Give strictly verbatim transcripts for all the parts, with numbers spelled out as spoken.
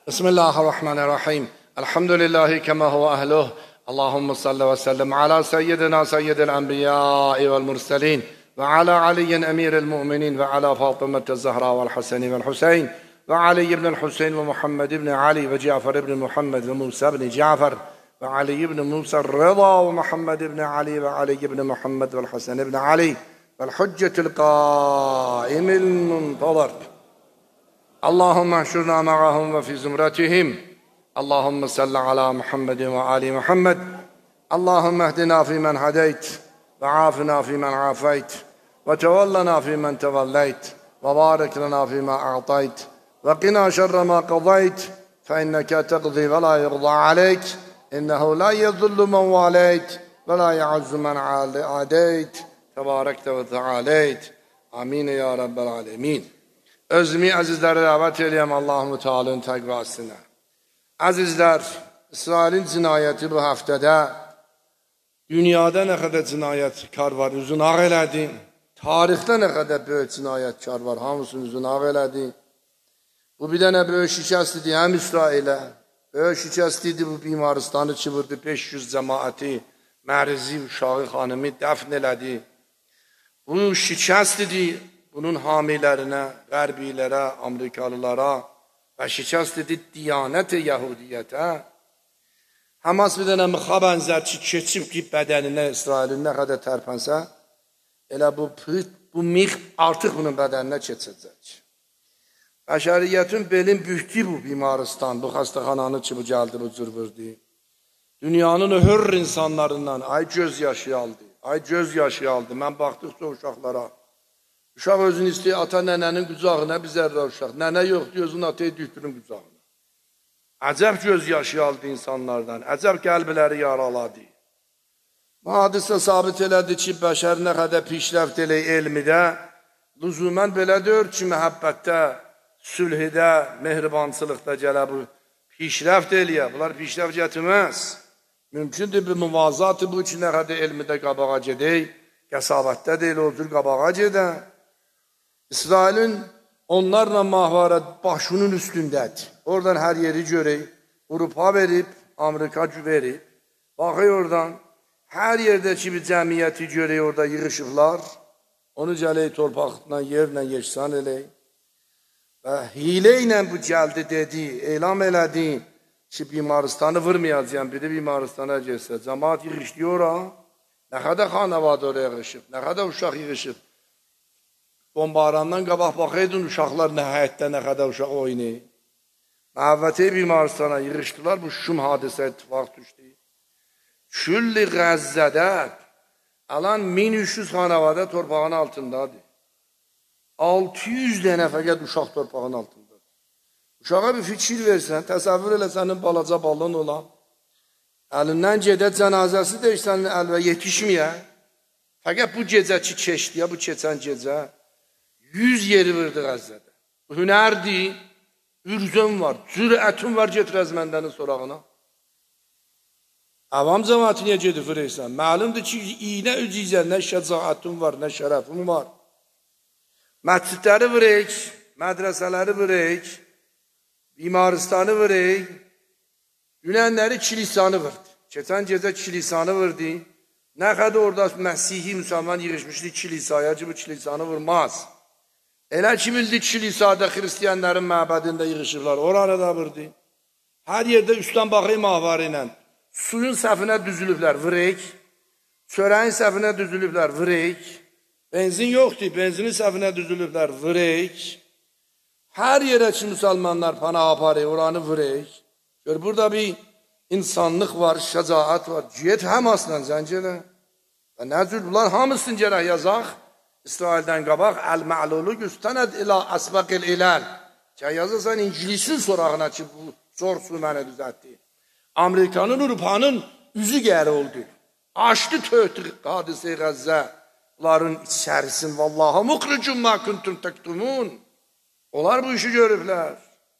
Bismillahirrahmanirrahim. Elhamdülillahi kema huve ahluh. Allahümme salli ve sellem ala seyyidina seyyidil enbiyai vel murselin ve ala aliyin emiril mu'minin ve ala Fatıma Zahra vel Haseni vel Hüseyin ve Ali ibn Hüseyin ve Muhammed ibn Ali ve Cafer ibn Muhammed ve Musa ibn Cafer ve Ali ibn Musa Rıza ve Muhammed ibn Ali ve Ali ibn Muhammed ve Hasan ibn Ali vel Hüccetil Qaimil Muntazar. Allahümme ahşurna ma'ahum ve fi zümretihim. Allahümme salli ala Muhammedin ve ali Muhammed. Allahümme ehdina fi men hadeyt ve afina fi men afeyt ve tevallana fi men tevalleyt ve barik lana fi ma a'tayt ve qina şerre ma qadayt fe inneke teqzi ve la yurda aleyk innehu la yezullu men valeyt ve la ya'azzu men adeyt tebarekte ve tealeyt. Amin ya Rabbel alemin. Özümü əzizləri dəvət eləyəm Allah-u Teala'nın təqvasına. Əzizlər, İsrailin cinayəti bu həftədə dünyada nə qədər cinayətkar var, üzün ağ elədi. Tarixdə nə qədər böyük cinayətkar var, hamısının üzün ağ elədi. Bu bir dənə böyük şikəst idi həm İsrailə. Böyük şikəst idi bu bimaristanı çıvırdı, beş yüz cəmaəti, mərzi, uşağı, xanımı dəfn elədi. Bu şikəst idi. Bunun hamilərinə, qərbilərə, Amerikalılara və şikəst edib diyanət-i Yahudiyyətə. Hamas bir dənə mıxa bənzər ki, keçib ki, bədəninə İsrailin nə qədər tərpənsə, elə bu, bu mix artıq bunun bədəninə keçəcək. Bəşəriyyətin belin bühtü bu bimaristan, bu xəstəxananı ki, bu gəldi, bu cür vurdu. Dünyanın hür insanlarından, ay göz yaşı aldı, ay göz yaşı aldı. Mən baxdıqca uşaqlara, uşaq özünü istəyir, ata nənənin qucağına bir zərrə uşaq. Nənə yoxdur, özünü atayı düşdürün qucağına. Əcəb göz yaşı aldı insanlardan, əcəb qəlbləri yaraladı. Bu hadisə sabit elədi ki, bəşər nə qədər pişrəft elək elmidə, lüzumən belədir ki, məhəbbətdə, sülhidə, mehribançılıqda gələ bu pişrəft eləyə. Bunlar pişrəft gətirməz. Mümkündür bir müvazatı bu ki, nə qədər elmidə qabağa gedək, qəsabətdə deyil, o cür qabağa gedə. İsrailin onlarla mahvarət başının üstündədir. Oradan hər yeri görək, Avropa verib, Amerika verib. Baxıq oradan, hər yerdəki bir cəmiyyəti görək, orada yığışıqlar. Onu gələk torpaqla, yerlə yeşsan elək. Və hilə ilə bu gəldi dedi, elam elədi ki, bimaristanı vurmayacaq, biri bimaristana gəlsə. Cəmaat yığışdı ora, nə qədər xanəvad oraya yığışıb, nə qədər uşaq yığışıb. Bombarandan qabaq baxaydın uşaqlar nəhayətdə nə qədər uşaq oynayır. Məhəvvəti bimaristana yığışdılar, bu şum hadisə ittifaq düşdü. Külli Qəzzədə alan min üç yüz xanəvadə torpağın altındadır. altı yüz dənə fəqət uşaq torpağın altındadır. Uşağa bir fikir versən, təsəvvür elə sənin balaca balın olan, əlindən gedə cənazəsi də sənin əlvə yetişməyə, fəqət bu gecə ki keçdi, ya bu keçən gecə, yüz yeri vurdu Qəzzədə. Bu hünərdir, ürzün var, cürətin var, getirəz məndənin sorağına. Avam cəmatı niyə gedib vuraysan? Məlumdur ki, iynə ücizə, nə şəcaətin var, nə şərəfin var. Məscidləri vurayıq, mədrəsələri vurayıq, bimaristanı vurayıq, dünənləri kilisanı vurdu. Keçən gecə kilisanı vurdu. Nə qədər orada Məsihi müsəlman yığışmışdı kilisaya ki, bu kilisanı vurmaz. Elə ki, bildi kilisada xristiyanların məbədində yığışırlar, oranı da vurdu. Hər yerdə üstdən baxayım ahvarı ilə. Suyun səfinə düzülüblər, vıreyk. Çörəyin səfinə düzülüblər, vıreyk. Benzin yoxdur, benzinin səfinə düzülüblər, vıreyk. Hər yerə ki, müsəlmanlar pana aparır, oranı vıreyk. Gör, burada bir insanlıq var, şəcaət var. Get Həmasla zəncələ. Və nə cür bunlar hamısını gərək yazaq. İsraildən qabaq, əl-mə'lulu güstənəd ilə əsbəqil iləl. Ki, yazırsan İngilisin sorağına ki, bu zor su mənə düzətdi. Amerikanın, Avropanın üzü gəri oldu. Açdı töhtü hadisə-i Qəzzə. Bunların içərisin, vallaha muqricun mə kuntum təktumun. Onlar bu işi görüblər.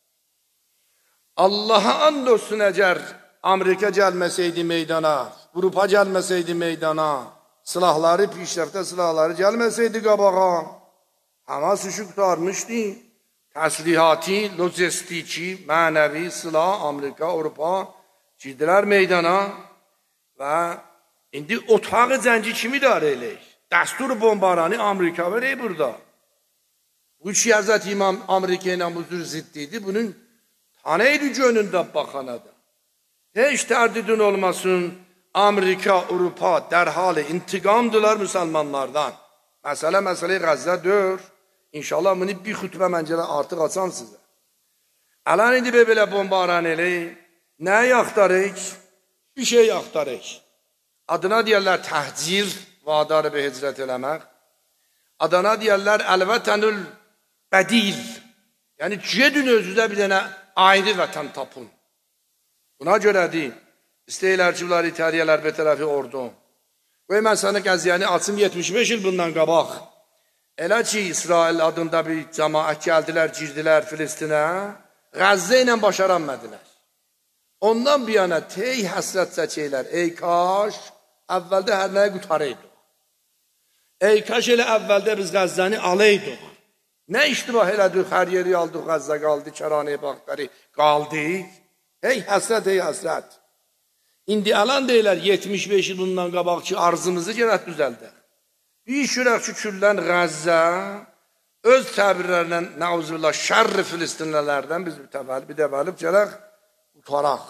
Allaha and olsun əgər Amerika gəlməsəydi meydana, Avropa gəlməsəydi meydana, silahları, pişrəftə silahları gəlməsəydi qabağa, Hamas işi qutarmışdı. təslihati, lojistiki, mənəvi, silah, Amerika, Avropa girdilər meydana və indi otağı zənci kimi idarə eləyik. Dəstur bombaranı Amerika verək burada. Bu ki, Həzrət İmam Amerika ilə bu cür ziddiydi, bunun taneydi gönlündə baxanadır. Heç tərdidin olmasın, Amerika, Avropa dərhali intiqamdılar müsəlmanlardan. Məsələ, məsələ Qəzzə dör. İnşallah bunu bir xütbə məncələ artıq açam sizə. Ələn indi belə bombaran eləyik. Nəyi axtarıq? Bir şey axtarıq. Adına deyərlər təhcir, vadarı bir hicrət eləmək. Adına deyərlər əlvətənül bədil. Yəni, gedin özünüzə bir dənə ayrı vətən tapın. Buna görədir, istəyirlər ki, bunlar İtaliyələr bir tərəfi ordu. Qoy mən sənə qəziyyəni açım yetmiş beş il bundan qabaq. Elə ki, İsrail adında bir cəmaət gəldilər, girdilər Filistinə, Qəzzə ilə başaranmədilər. Ondan bir yana tey həsrət çəkirlər, ey kaş, əvvəldə hər nəyə qutarıydıq. Ey kaş elə əvvəldə biz Qəzzəni alaydıq. Nə iştibah elədik, hər yeri aldıq, Qəzzə qaldı, Kərani Baxtari qaldıq. Ey həsrət, ey həsrət. İndi alan deyilər, yetmiş beş il bundan qabaq ki, arzımızı gərək düzəldək. Bir şürək ki, küllən Qəzzə, öz təbirlərlə, nəuzullah, şərri Filistinlələrdən biz bir dəvəlib gərək utaraq.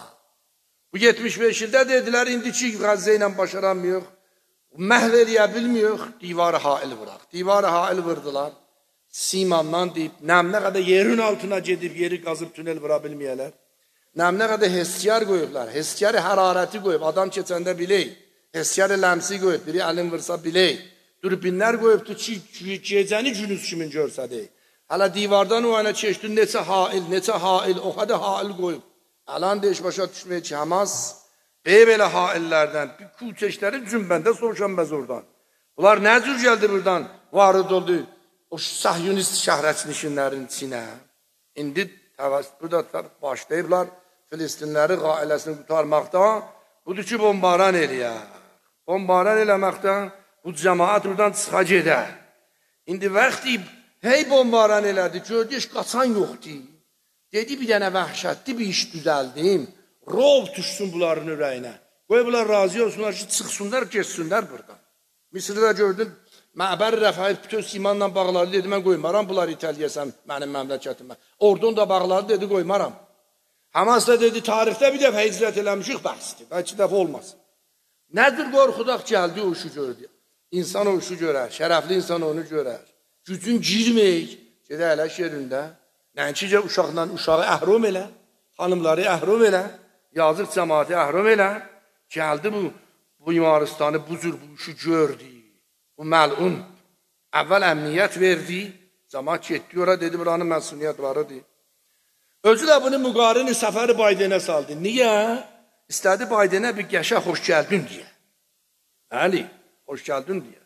Bu yetmiş beş ildə dedilər, indi ki, Qəzzə ilə başaranmıyıq, məhv eləyə bilmiyıq, divarı hail vıraq. Divarı hail vırdılar, simandan deyib, nəmnə qədər yerin altına gedib, yeri qazıb tünel vıra bilməyələr. Nəmnə qədər heskiyar qoyublar, heskiyarı hərarəti qoyub, adam keçəndə bilək, heskiyarı ləmsi qoyub, biri əlin vırsa bilək, dürbinlər qoyubdur ki, gecəni günüz kimin görsədik. Hələ divardan o yana keçdi, neçə hail, neçə hail, o qədər hail qoyub. Əlan deyiş başa düşmək ki, Həmas, bey belə haillərdən, bir kulçeşləri cümbəndə soruşanbəz oradan. Bunlar nə cür gəldi buradan, varid oldu, o sahyonist şəhrəçnişinlərin içinə. İndi burada başlayıblar, Filistinləri qailəsini qutarmaqda, budur ki, bombaran eləyər. Bombaran eləməkdə bu cəmaat buradan çıxa gedər. İndi vaxtı, hey bombaran elədi, gördü, heç qaçan yoxdur. Dedi, bir dənə vəhşətli bir iş düzəldim, rov düşsün bunların ürəyinə. Qoy bunlar razı olsunlar ki, çıxsınlar, geçsinlər buradan. Misirdə gördün, Məbər Rəfai bütün imanla bağladı, dedi, mən qoymaram, bunlar İtaliyəsən mənim məmləkətimə. Ordun da bağladı, dedi, qoymaram. Həmas da dedi, tarixdə bir dəfə hicrət eləmişik, bəhsdir, bəlkə dəfə olmasın. Nədir qorxudaq gəldi, o işi gördü. İnsan o işi görər, şərəfli insan onu görər. Gücün girməyik, gedə ələş yerində. Nəncicə uşaqla uşağı əhrum elə, xanımları əhrum elə, yazıq cəmaatı əhrum elə. Gəldi bu, bu imaristanı, bu cür bu işi gördü. Bu məlun. Əvvəl əmniyyət verdi, cəmaat getdi ora, dedi, buranın məsuliyyət varıdır. Özü də bunu müqarini səfəri Baydenə saldı. Niyə? İstədi Baydenə bir qəşə xoş gəldin deyə. Bəli, xoş gəldin deyə.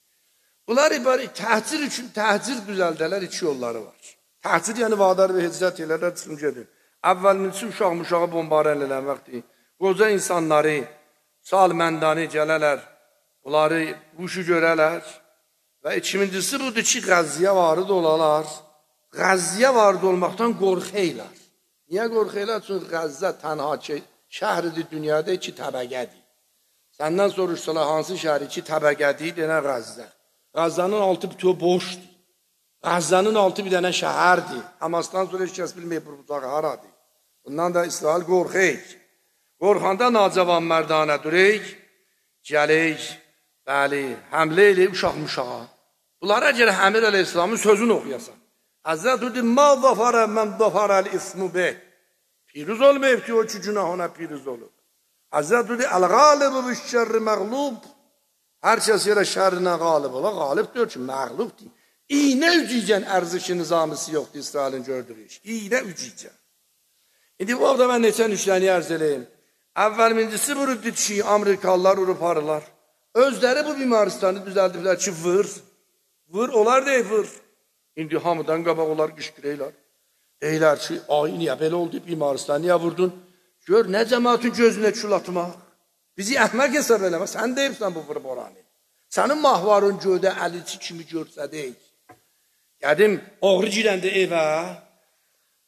Bunlar ibari təhcir üçün, təhcir düzəldələr, iki yolları var. Təhcir yəni vadar və hicrət elələr, çıxın gedin. Əvvəlinizi uşaq-muşağı bombarən eləməkdir. Qoca insanları, sal-məndani gələrlər, bunları bu işi görərlər. Və ikincisi budur ki, Qəzziyə varid olalar. Qəzziyə varid olmaqdan qorxeylər. Niyə qorxeylər? Çünki Qəzzə tənha ki, şəhridir dünyada iki təbəqədir. Səndən soruşsalar, hansı şəhri iki təbəqədir, denə Qəzzə. Qəzzənin altı bütöv boşdur. Qəzzənin altı bir dənə şəhərdir. Həmasdan sonra heç kəs bilməyib bu bucağı haradır. Bundan da İsrail qorxeyik. Qorxanda nacavan mərdanə dureyik, gəleyik, bəli, həmlə eləyib uşaq-muşağa. Bunlara görə Əmir Əleyhisselamın sözünü oxuyasan. Həzrət dedi, ma zafarə mən zafarəl ismu beh. Piruz olmayıb ki, o ki günahına piruz olur. Həzrət dedi, əl-qalib bu şərri məqlub. Hər kəs yerə şərrinə qalib ola, qalib deyir ki, məqlubdir. İynə ücüyəcən ərzişi nizamisi yoxdur İsrailin gördüyü iş. İynə ücüyəcən. İndi bu avda mən neçən işləni ərz eləyim. Əvvəl mincisi vurubdur ki, Amerikalılar uruparlar. Özləri bu bimaristanı düzəldiblər ki, vır. Vır, onlar deyil, vır. İndi hamıdan qabaq onlar qışqırıylar. Deyilər ki, ay niyə belə oldu, bimaristan niyə vurdun? Gör, nə cəmatın gözünə kül atmaq. Bizi əhmək hesab eləmə, sən deyibsən bu vırıb oranı. Sənin mahvarın göydə əlici kimi görsədək. Gədim, oğru girəndə evə,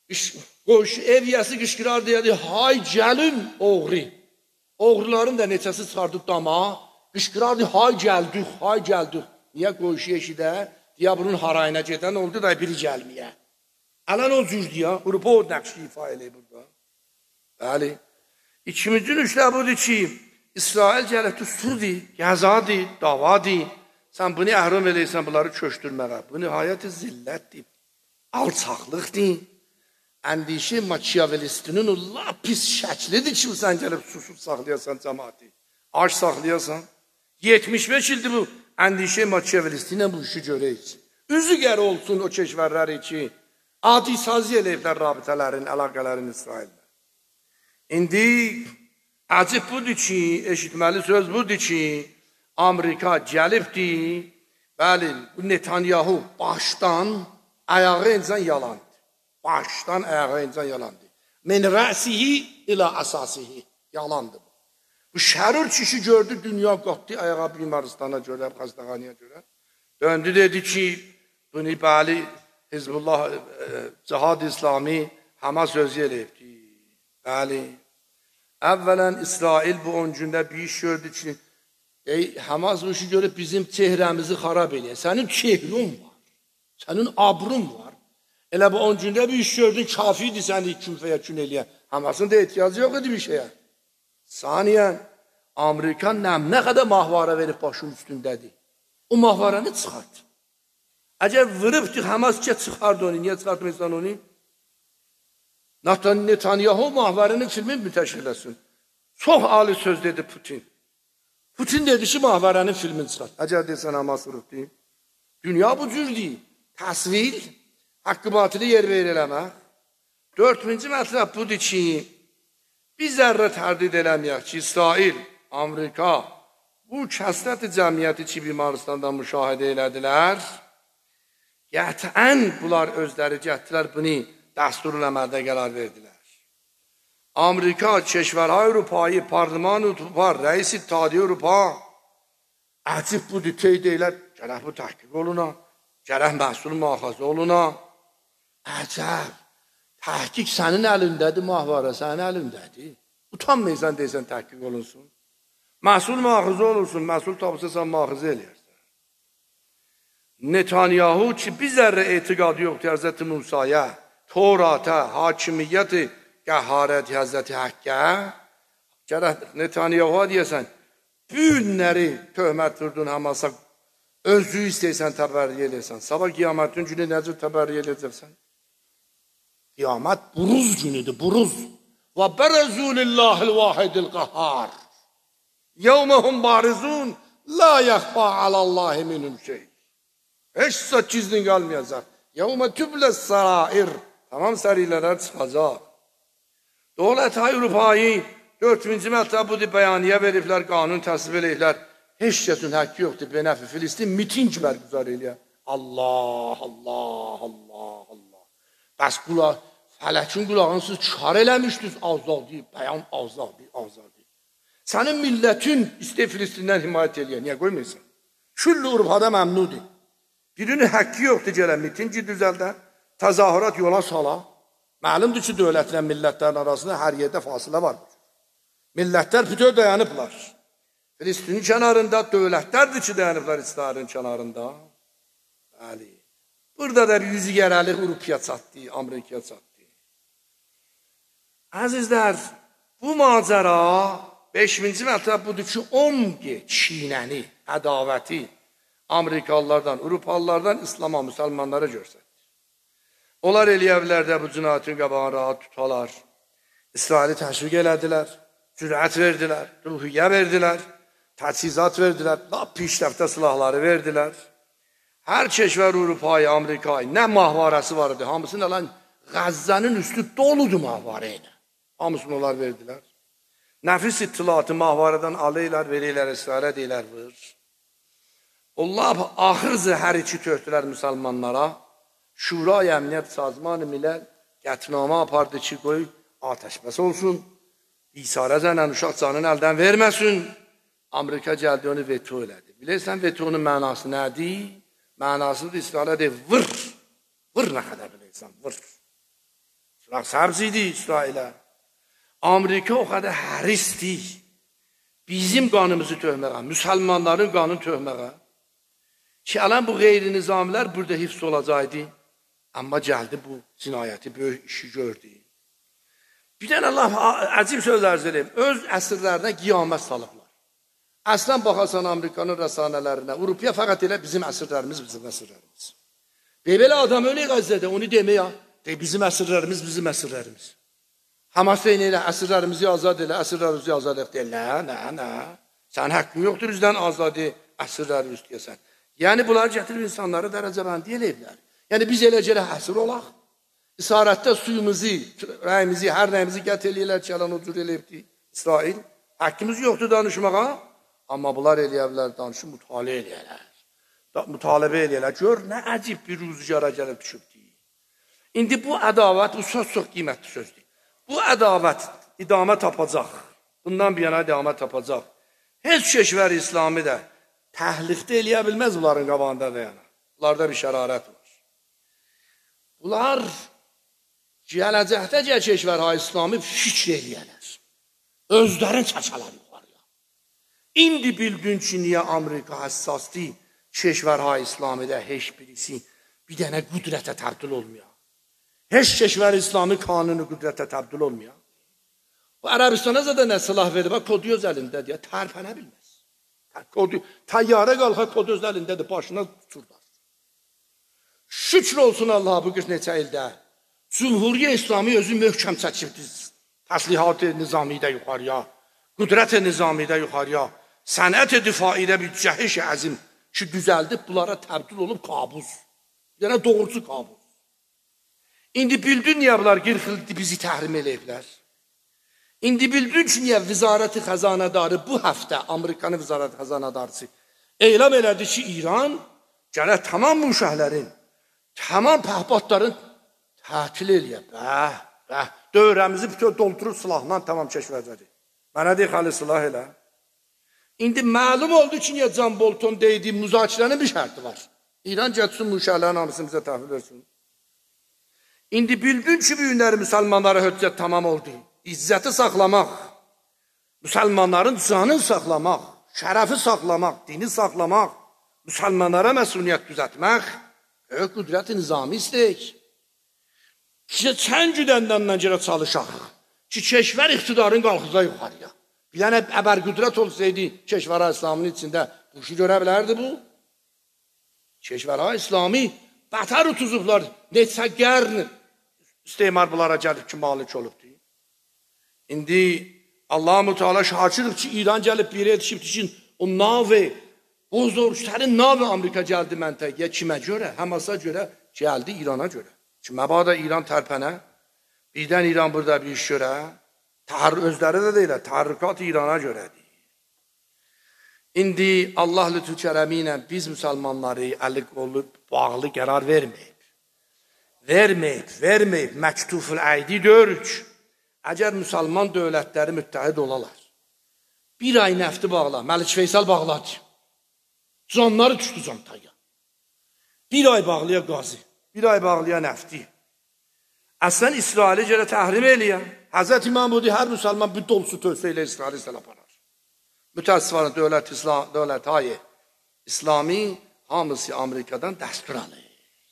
Qoşu ev yəsi qışqırar deyədi, hay gəlin oğri. Oğruların da neçəsi çıxardıb dama, qışqırardı, hay gəldik, hay gəldik. Niyə qoşu eşidə? Deyə bunun harayına gedən oldu da biri gəlməyə. Ələn o cürdür ya, qrupa o nəqşi ifa eləyir burada. Bəli. İkinci nüşlə budur ki, İsrail gəlib tuturdur, gəzadır, davadır. Sən bunu əhram eləyirsən, bunları köşdürməyə. Bu nihayət zillətdir, alçaqlıqdır. Əndişə Machiavellistinin o lap pis şəklidir ki, sən gəlib susuz saxlayasan cəmaati. Aç saxlayasan. yetmiş beş ildir bu əndişə Machiavellistinlə bu işi görək. Üzü qərə olsun o keşvərləri ki, adi sazı eləyiblər rabitələrin, əlaqələrin İsraillə. İndi əcib budur ki, eşitməli söz budur ki, Amerika gəlibdir, bəli, bu Netanyahu başdan ayağı incan yalandır. Başdan ayağa incan yalandır. Min rəsihi ilə əsasihi yalandır. Bu şərur kişi gördü, dünya qatdı ayağa bimaristana görə, xəstəxanaya görə. Döndü dedi ki, bunu bəli, Hizbullah, e, Cihad İslami Hamas özü eləyibdi. Bəli. Əvvələn İsrail bu on gündə bir iş gördü ki, ey, Hamas bu işi görüb bizim çehrəmizi xarab eləyir. Sənin çehrun var, sənin abrun var. Elə bu on gündə bir iş gördün, kafidir səni kün fəyəkün eləyən. Hamasın da ehtiyacı yox idi bir şeyə. Saniyən, Amerika nə qədər mahvara verib başın üstündədir. O mahvaranı çıxardı. Əgər vırıbdır, Hamas ki, çıxardı onu. Niyə çıxartmıyorsan onu? Netanyahu mahvarının filmi mütəşkilləsin. Çox ali söz dedi Putin. Putin dedi ki, mahvaranın filmini çıxart. Əgər desən Hamas vırıbdır. Dünya bu cürdür. Təsvir, haqqı batili yer verir eləmək. Dördüncü mətləb budur ki, bir zərrə tərdid eləməyək ki, İsrail, Amerika, bu kəsrət-i cəmiyyəti ki, Bimarıstandan müşahidə elədilər, qətən bunlar özləri gətdilər, bunu dəstur eləmədə qərar verdilər. Amerika, Keşvərhay Avropayı, Parlaman Avropa, Rəis İttihadiyyə Avropa, əcib budur, teyid eylər, gərək bu təhqiq oluna, gərək məhsul mühafizə oluna. Əcəb, təhqiq sənin əlindədir, mahvara sənin əlindədir. Utanmayırsan deysən təhqiq olunsun. Məhsul mühafizə olursun, məhsul tapısasan mühafizə eləyərsən. Netanyahu ki, bir zərrə etiqadı yoxdur Həzrəti Musaya, Torata, hakimiyyəti, qəharəti Həzrəti Həqqə, gərək Netanyahu'a deyəsən, bu günləri töhmət vurdun Hamasa, özü istəysən təbərriyə eləyəsən. Sabah qiyamətin günü necə təbərriyə eləyəcəksən? Qiyamət buruz günüdür, buruz. Və bərəzû lillâhil vâhidil qahhar. Yevmehum barizun, la yəxfâ alallâhi minhum şey. Heç səkizlin qalmayacaq. Yevmə tübləs sarair. Tamam sərilələr çıxacaq. Dövlət Avropayı dördüncü mətləb budur, bəyaniyə veriblər, qanun təsvib eləyiblər. Heç kəsin həqqi yoxdur, benəfi Filistin miting bərgüzar eləyər. Allah, Allah, Allah, Allah. Bəs qulaq, fələkin qulağını siz kar eləmişdiniz, azadi, bəyan azadi, azadi. Sənin millətin istəyir Filistindən himayət eləyər, niyə qoymuysan? Küllü Urfada məmnudur. Birinin həqqi yoxdur gələn mitingi düzəldə, təzahürat yola sala. Məlumdur ki, dövlətlə millətlərin arasında hər yerdə fasilə var. Millətlər bütöv dayanıblar. Filistinin kənarında dövlətlərdir ki, dayanıblar İsrailin kənarında. Bəli. Burada da bir yüzü gərəlik Avropaya çatdı, Amerikaya çatdı. Əzizlər, bu macəra beşinci mətləb budur ki, on kinəni, ədavəti Amerikalılardan, Avropalılardan İslama, müsəlmanlara görsədir. Onlar eləyəvlərdə bu cinayətin qabağını rahat tutalar. İsraili təşviq elədilər, cürət verdilər, ruhiyyə verdilər, təchizat verdilər, lap pişrəftə silahları verdilər. Hər keşvər Avropayı, Amerikayı, nə mahvarəsi var idi, hamısını alan Qəzzənin üstü doludur mahvarə ilə. Hamısını onlar verdilər. Nəfis ittilatı mahvarədən alırlar, verirlər, İsrailə deyirlər, vır. Allah axır zəhər içi töhdülər müsəlmanlara. Şurayı Əmniyyət Sazmanı Milləl qətnamə apardı ki, qoy atəşbəs olsun. İsarə zənən uşaq canını əldən verməsin. Amerika gəldi, onu veto elədi. Bilirsən, vetonun mənası nədir? Mənasıdır, İsrailə deyir, vır. Vır nə qədər bilirsən, vır. Sıraq səbz idi İsrailə. Amerika o qədər hərisdi. Bizim qanımızı töhməyə, müsəlmanların qanını töhməyə. Ki, alən bu qeyri-nizamilər burada hifz olacaqdı. Amma gəldi bu cinayəti, böyük işi gördü. Bir dənə Allah əcib sözlər söyləyim. Öz əsrlərinə qiyamət salıblar. Əslən baxarsan Amerikanın rəsanələrinə, Avropaya fəqət elə bizim əsrlərimiz, bizim əsrlərimiz. Belə adam öyle Qəzzədə, onu deməyə, de, bizim əsrlərimiz, bizim əsrlərimiz. Hamas deyin elə, əsrlərimizi azad elə, əsrlərimizi azad elə. Nə, nə, nə. Sən haqqın yoxdur, üzdən azadı əsrləri üstəyəsən. Yəni, bunlar gətirib insanları dərəcəbəndi eləyiblər. Yəni, biz eləcələ əsr olaq. İsarətdə suyumuzu, rəyimizi, hər rəyimizi qət eləyirlər ki, yalan o cür eləyibdi İsrail. Haqqımız yoxdur danışmağa, amma bunlar eləyəblər, danışıb mütaliə eləyərlər. Mütalibə eləyərlər. Gör, nə əcib bir rüzgara gəlib düşübdür. İndi bu ədavət, bu söz çox qiymətli sözdür. Bu ədavət idamə tapacaq. Bundan bir yana idamə tapacaq. Heç keşvər İslami də təhliqdə eləyə bilməz bunların qabağında da yana. Bunlarda bir şərarət var. Bunlar gələcəkdə gəl keşvərha İslami fikr eləyərlər. Özlərin çaçalar yuxarıya. İndi bildin ki, niyə Amerika həssasdır, keşvərha İslamidə heç birisi bir dənə qüdrətə təbdil olmuyor. Heç keşvər İslami kanunu qüdrətə təbdil olmuyor. Bu Ərəbistana zaten nə silah verir, bax, kodu öz əlindədir, ya, tərpənə bilməz. Kodu, təyyarə qalxa, kodu öz əlindədir, başına tuturlar. Şükür olsun Allah bu qız neçə ildə. Cumhuriyyə İslami özü möhkəm çəkibdir. Təslihat-ı nizamidə yuxarıya, qüdrət-ı nizamidə yuxarıya, sənət-ı difaidə bir cəhiş əzim ki, düzəldib bunlara təbdil olub qabuz. Yəni, doğrusu qabuz. İndi bildin niyə bunlar qırx il bizi təhrim eləyiblər. İndi bildin ki, niyə Vizarət-i Xəzanədarı bu həftə, Amerikanın Vizarət-i Xəzanədarısı elam elədi ki, İran gələ tamam bu şəhlərin, tamam pəhbatların tətil eləyib. Bəh, bəh, dövrəmizi bütün doldurub silahla tamam keşvərləri. Mənə deyək, həli silah elə. İndi məlum oldu ki, niyə Can Bolton deydi, müzakirənin bir şərti var. İran getsin bu şəhlərin hamısını bizə təhvil versin. İndi bildin ki, bu günləri müsəlmanlara höccət tamam oldu. İzzəti saxlamaq, müsəlmanların canını saxlamaq, şərəfi saxlamaq, dini saxlamaq, müsəlmanlara məsuliyyət düzətmək, böyük qüdrət-i nizami istəyik. Ki, sən güdəndən görə çalışaq ki, keşvər iqtidarın qalxıza yuxarıya. Bir dənə əbər qüdrət olsaydı, keşvər İslamın içində bu işi görə bilərdi bu. Keşvər İslami bətər utuzublar, neçə qərn istemar bunlara gəlib ki, malik olubdur. İndi Allah-u Teala şahiddir ki, İran gəlib bir yetişibdir ki, o navi, o zorçların navi Amerika gəldi məntəqəyə kimə görə? Həmasa görə, gəldi İrana görə. Ki, məbada İran tərpənə, birdən İran burada bir iş görə, özləri də deyilər, təhrrikat İrana görədir. İndi Allah lütfü kərəmi ilə biz müsəlmanları əli qolu bağlı qərar verməyib. Verməyib, verməyib, məktuful əydi görük. Əgər müsəlman dövlətləri müttəhid olalar, bir ay nəfti bağla, Məlik Feysal bağladı. Canları düşdü cantaya. Bir ay bağlıya qazi, bir ay bağlıya nəfti. Əslən İsraili görə təhrim eləyə. Həzrət İmam Budi hər müsəlman bir dolusu tövsə ilə İsraili sələf aparar. Mütəssifanə dövlət, dövlət hayı İslami hamısı Amerikadan dəstur alır.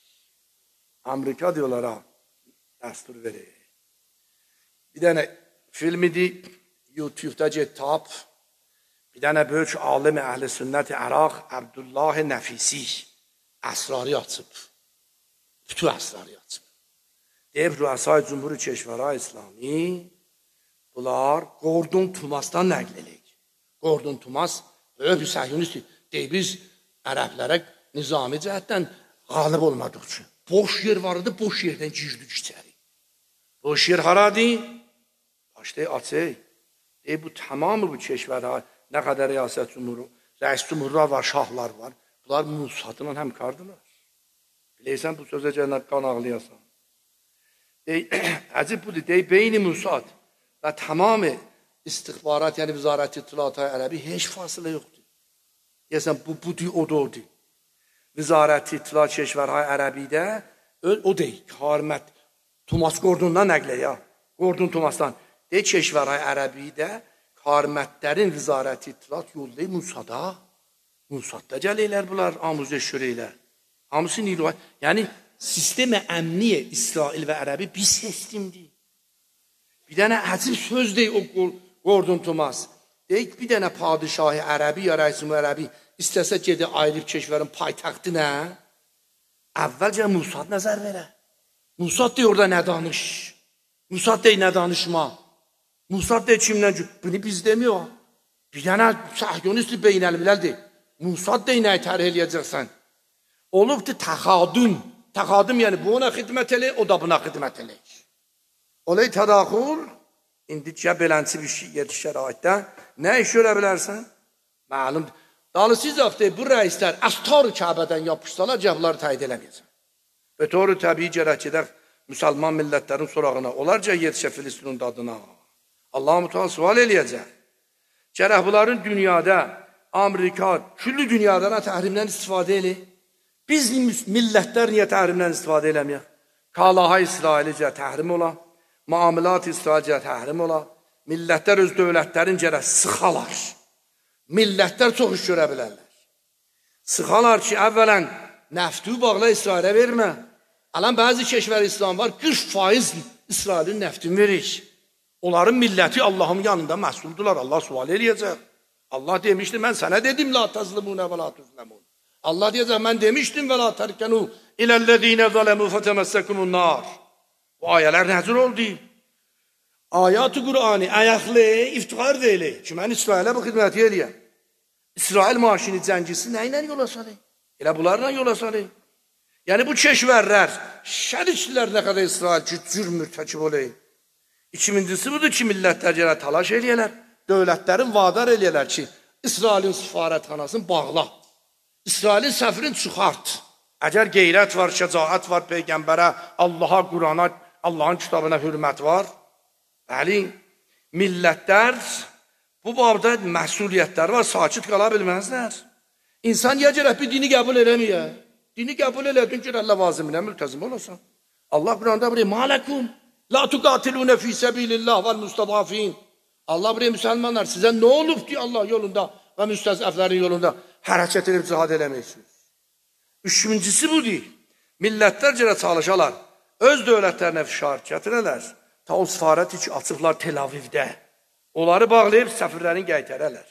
Amerika diyorlara dəstur verir. Bir dənə film idi, YouTube'da get tap, bir dənə böyük alim əhl-i sünnət-i Əraq, Abdullah Nəfisi, əsrarı açıb. Bütün əsrarı açıb. Deyib, Rüəsay Cumhur Keşvəra İslami, bunlar Gordon Tumas'dan nəql eləyik. Gordon Tumas, böyük bir səhyonist, deyib, biz ərəblərə nizami cəhətdən qalib olmadıq üçün. Boş yer var idi, boş yerdən girdik içəri. Boş yer haradır? Başlayı açıq. Deyib, bu tamamı bu keşvərə, nə qədər riyasət cumhuru, rəis cumhurlar var, şahlar var. Bunlar Musadla həmkardılar. Biləysən, bu sözə cənnət qan ağlayasan. Əcib budur, deyib, beyni Musad və tamamı istihbarat, yəni Vizarət İttilatı Ərəbi heç fasilə yoxdur. Deyəsən, bu budur, o da odur. Vizarət İttilat Keşvərhay Ərəbidə o deyil, Harmət Thomas Gordon'dan nəqlə ya. Gordon Thomas'dan. De Keşvaray Ərəbidə Karmətlərin Vizarəti İttilat yollayıb Musada. Musadda gəlirlər bunlar, amuzəş görəklər. Hamısı nilvay. Yəni, sistemi əmniyə İsrail və Ərəbi bir sistemdir. Bir dənə əcib söz deyik o Gordon Thomas. Deyik, bir dənə padişahı Ərəbi ya rəisimi Ərəbi istəsə gedə ayrıb Keşvarin paytaxtı nə? Əvvəlcə Musad nəzər verə. Musad deyir orada nə danış. Musad deyir nə danışma. Musad deyir kimdən ki, bunu biz demiyor. Bir dənə səhyonisti beynəlmiləl deyir. Musad deyir nəyi tərih eləyəcəksən. Olubdur təxadüm. Təxadüm yəni bu ona xidmət eləyir, o da buna xidmət eləyir. Olay tədaxul, indicə belənçi bir şey, yer şəraitdə nə iş görə bilərsən? Məlumdur. Dalısiz axtayı bu rəislər əstar-ı Kəbədən yapışsalar, cəbları təyid eləməyəcək. Və doğru təbii gərək edək müsəlman millətlərin sorağına. Olarca yetişə Filistinun dadına. Allah-u Teala sual eləyəcək. Gərək bunların dünyada, Amerika, küllü dünyada təhrimdən istifadə eləyir. Biz millətlər niyə təhrimdən istifadə eləməyək? Kalaha İsrailicə təhrim ola, muamilat İsrailicə təhrim ola, millətlər öz dövlətlərin gərək sıxalar. Millətlər çox iş görə bilərlər. Sıxalar ki, əvvələn nəfti bağla İsrailə vermə. Alan bəzi keşvər İslam var, qırx faiz İsrailin nəftini verir. Onların milləti Allahın yanında məsuldurlar. Allah sual eləyəcək. Allah demişdi, mən sənə dedim, la tazlimunə və la tuzləmun. Allah deyəcək, mən demişdim, və la tərkənu iləllədinə zələmu fətəməssəkumun nar. Bu ayələr nəzir oldu. Ayat-ı Qur'anı ayaqlı, iftixar deyil ki, mən İsrailə bu xidməti eləyəm. İsrail maşini cəngisi nə ilə yola salır? Elə bunlarla yola salır. Yəni bu keşvərlər, şəriklər nə qədər İsrail ki, cür mürtəkib olayım. İkincisi budur ki, millətlər gələ talaş eləyələr, dövlətlərin vadar eləyələr ki, İsrailin sifarətxanasını bağla. İsrailin səfirini çıxart. Əgər qeyrət var, şəcaət var, Peyğəmbərə, Allaha, Qurana, Allahın kitabına hürmət var, bəli, millətlər bu babda məsuliyyətlər var, sakit qala bilməzlər. İnsan ya gərək bir dini qəbul eləməyə. Dini qəbul elədin ki, Allah vaziminə mültəzim olasan. Allah Quranda buraya, mələkum, la tuqatilunə fi səbilillah vəl müstədafin. Allah buraya, müsəlmanlar, sizə nə olub ki, Allah yolunda və müstəzəflərin yolunda hərəkət edib cihad eləməyirsiniz. Üçüncüsü budur. Millətlər gərək çalışalar, öz dövlətlərinə fişar gətirələr. Ta o sifarət ki, açıqlar Tel Avivdə. Onları bağlayıb səfirlərini qaytarələr.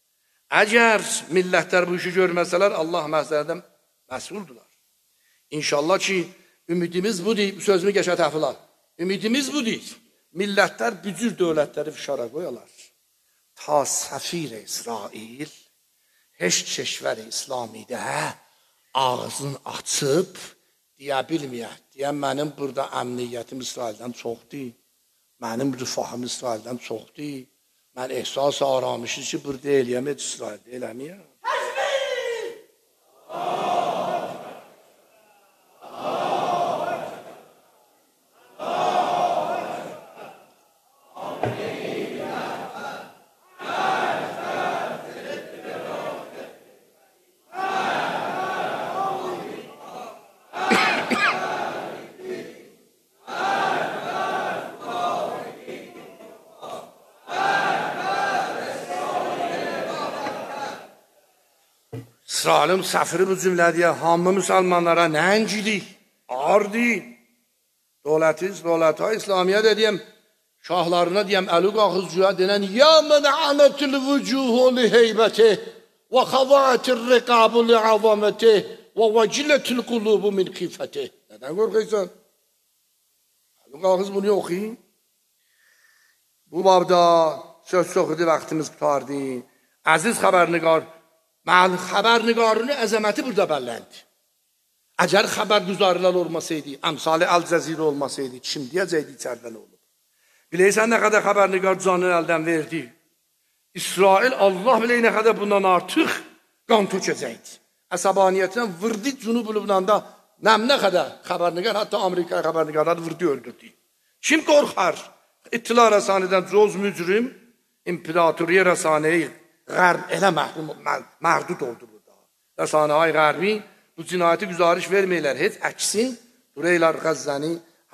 Əgər millətlər bu işi görməsələr, Allah məzlərdən məsuldurlar. İnşallah ki, ümidimiz budur, sözümü geçə təhvil al. Ümidimiz budur, millətlər bücür dövlətləri fişara qoyalar. Ta səfir-i İsrail, heç keşvər-i İslamidə ağzını açıb, deyə bilməyək, deyən mənim burada əmniyyətim İsraildən çoxdur, mənim rifahım İsraildən çoxdur, mən ehsas aramışı ki, burada eləyəmək İsraildə eləməyəm. İsrailin səfiri bu cümlədiyə hamı müsəlmanlara nəngidir, ağırdır. Dövlətiz, dövlətə İslamiyə də deyəm, şahlarına deyəm, əli qaxızcıya denən ya mən ənətil vücuhu li heybətih və xavətil riqabu li azamətih və vəcilətil qulubu min xifətih. Nədən qorxuysan? Əli qaxız bunu oxuyun. Bu babda söz çoxudur, vaxtımız qutardı. Əziz xəbərniqar, Məl xəbərniqarının əzəməti burada bəlləndi. Əgər xəbərgüzarlar olmasaydı, əmsali Əl-Cəzirə olmasaydı, kim deyəcəkdi içərdə nə olub? Biləysən nə qədər xəbərniqar canını əldən verdi? İsrail, Allah bilək nə qədər bundan artıq qan tökəcəkdi. Əsəbaniyyətindən vırdı Cunub Lübnanda nəmnə qədər xəbərniqar, hətta Amerika xəbərniqarları vırdı, öldürdü. Kim qorxar? İttila rəsanədən coz mücrim, imperatoriya rəsanəyi Qərb elə məhdum, məhdud oldu burada. Rəsanə-i Qərbi bu cinayəti güzariş verməklər. Heç əksin, Dureylər Qəzzəni,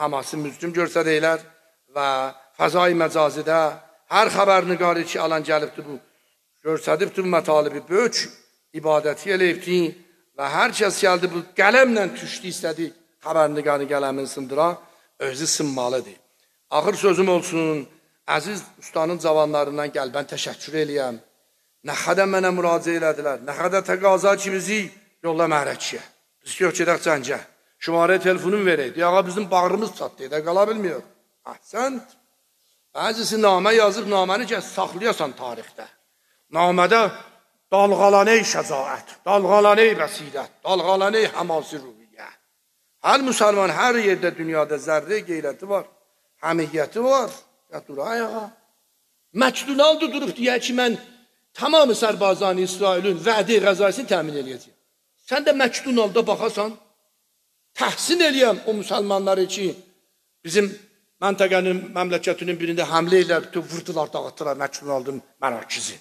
Haması müzgün görsə deyilər və fəzai məcazidə hər xəbərini qarı ki, alan gəlibdir bu. Görsədibdir bu mətalibi, böyük ibadəti eləyibdir və hər kəs gəldi bu qələmlə tüşdü istədi xəbərini qarı qələmin sındıra, özü sınmalıdır. Axır sözüm olsun, əziz ustanın cavanlarından gəl, mən təşəkkür eləyəm. Nə qədər mənə müraciə elədilər, nə qədər təqaza ki, bizi yolla Məhrəkçiyə. Biz yox gedək Cəncə. Şumarə telefonum verək. Deyə, ağa bizim bağrımız çatdı, edə qala bilmiyor. Əhsənd. Bəzisi namə yazıb, naməni gəl saxlayasan tarixdə. Namədə dalğalaney şəcaət, dalğalaney bəsirət, dalğalaney həmasi ruhiyyə. Hər müsəlman, hər yerdə dünyada zərrə qeyrəti var, həmiyyəti var. Ya dur ayağa. Məkdunaldı durub deyə ki, mən tamamı sərbazani İsrailin vədi qəzasını təmin edəcəyim. Sən də Məkdunalda baxasan, təhsin eləyəm o müsəlmanları ki, bizim məntəqənin, məmləkətinin birində həmlə ilə bütün vurdular, dağıtdılar Məkdunaldın mərakizi.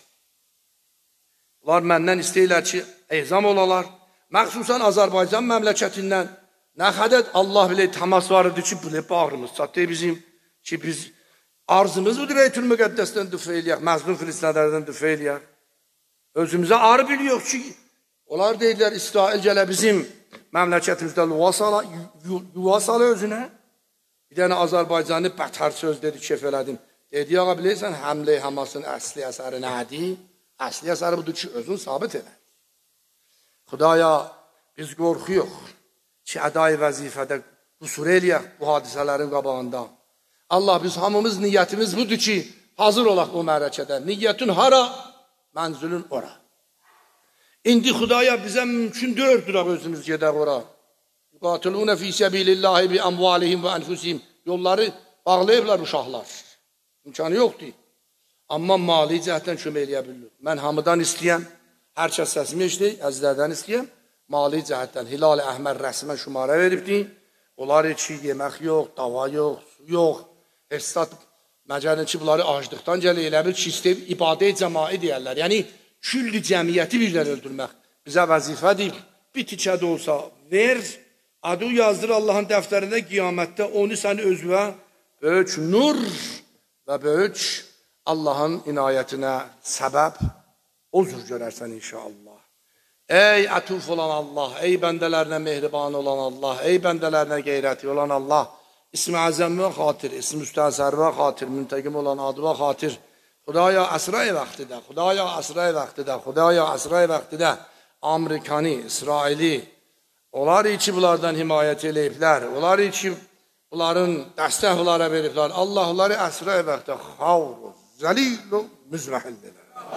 Bunlar məndən istəyirlər ki, eyzam olalar. Məxsusən Azərbaycan məmləkətindən nə qədər Allah bilə təmas var idi ki, bilə bağrımız çatdı bizim ki, biz arzımız budur Beytül Müqəddəsdən düfə eləyək, məzlum Filistinlərdən düfə eləyək. Özümüzə ar biliyor ki, onlar deyirlər, İsrail gələ bizim məmləkətimizdə yuva sala özünə. Bir dənə Azərbaycanı bətər söz dedi, kef elədim. Dedi, ağa bilirsən, həmlə Hamasın əsli əsəri nədir? Əsli əsəri budur ki, özün sabit edər. Xudaya, biz qorxuyuq ki, əday vəzifədə qüsur eləyək bu hadisələrin qabağında. Allah, biz hamımız niyyətimiz budur ki, hazır olaq bu mərəkədə. Niyyətin hara, mənzülün ora. İndi Xudaya bizə mümkün dördürək özümüz gedək ora. Yuqatilunə fi səbilillahi bi əmvalihim və ənfusihim. Yolları bağlayıblar uşaqlar. İmkanı yoxdur. Amma mali cəhətdən kömək eləyə bilir. Mən hamıdan istəyəm, hər kəs səsimi eşitək, əzizlərdən istəyəm, mali cəhətdən Hilal-i Əhmər rəsmən şumara veribdir. Onlar ki, yemək yox, dava yox, su yox. Hestat məcəlin ki, bunları aclıqdan gəlir, elə bir ki, istəyib ibadə-i cəmai deyərlər. Yəni, külli cəmiyyəti birdən öldürmək bizə vəzifədir. Bir tikə də olsa ver, adı yazdır Allahın dəftərində qiyamətdə onu səni özünə böyük nur və böyük Allahın inayətinə səbəb o cür görərsən inşallah. Ey ətuf olan Allah, ey bəndələrinə mehriban olan Allah, ey bəndələrinə qeyrəti olan Allah, İsmi əzəmə xatir, ismi müstəzərvə xatir, müntəqim olan adıva xatir, Xudaya əsrəy vaxtidə, Xudaya əsrəy vaxtidə, Xudaya əsrəy vaxtidə, Amerikani, İsraili, onlar iki bunlardan himayət eləyiblər, onlar iki bunların dəstək bunlara veriblər, Allah onları əsrəy vaxtidə xavru, zəlilu, müzməhildir.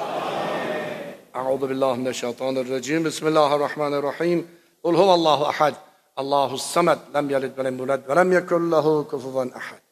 Əuzu billahi mineşşeytanirracim. Bismillahirrahmanirrahim. Qul huvallahu ahad. Allahus samad. Lem yelid ve lem yulad ve lem yekun lehu kufuven ahad.